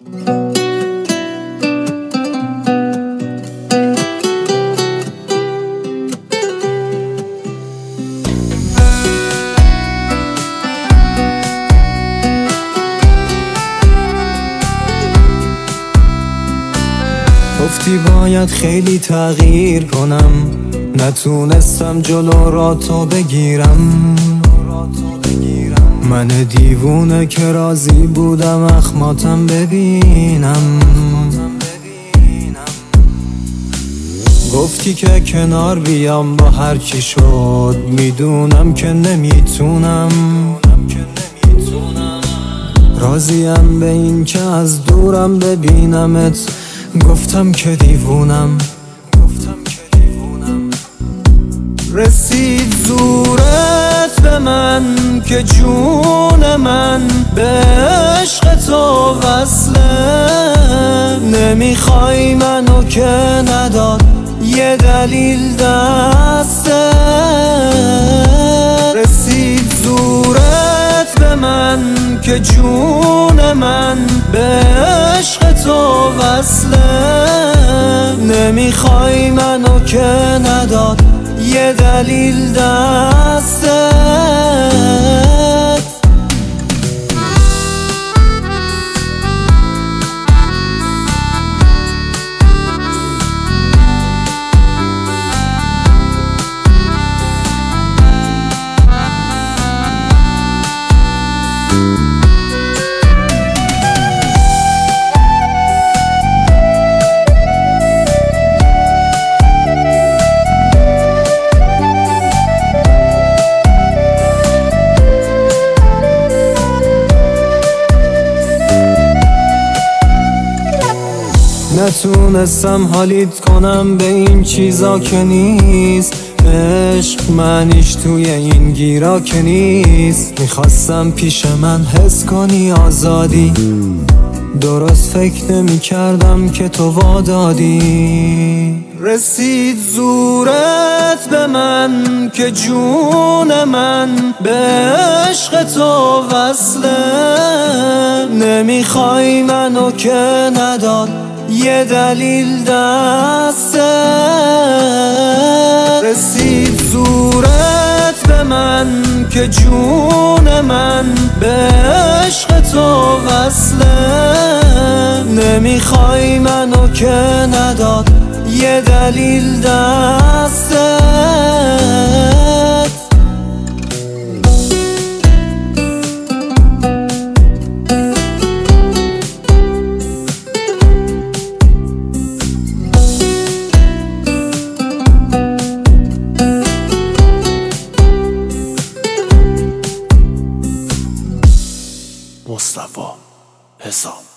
گفتی باید خیلی تغییر کنم، نتونستم جلو را تو بگیرم. من دیوونه که راضی بودم اخماتم ببینم. گفتی که کنار بیام با هر چی شد، میدونم که نمیتونم. راضیم به این که از دورم ببینمت، گفتم که دیوونم. رسید زورت به من که جون من به عشق تو وصله. نمیخوای منو که نداد یه دلیل دسته. رسید زورت به من که جون من به عشق تو وصله. نمیخوای منو که نداد یه دلیل دستت. نتونستم حالیت کنم به این چیزا که نیست. عشق معنیش توی این گیرا که نیست. میخواستم پیش من حس کنی آزادی، درست فکر نمی کردم که تو وادادی. رسید زورت به من که جون من به عشق تو وصله. نمیخوای منو که نداد یه دلیل دستت. رسید زورت به من که جون من به عشق تو وصله. نمیخوای منو که نداد یه دلیل دستت. مصطفی حسام.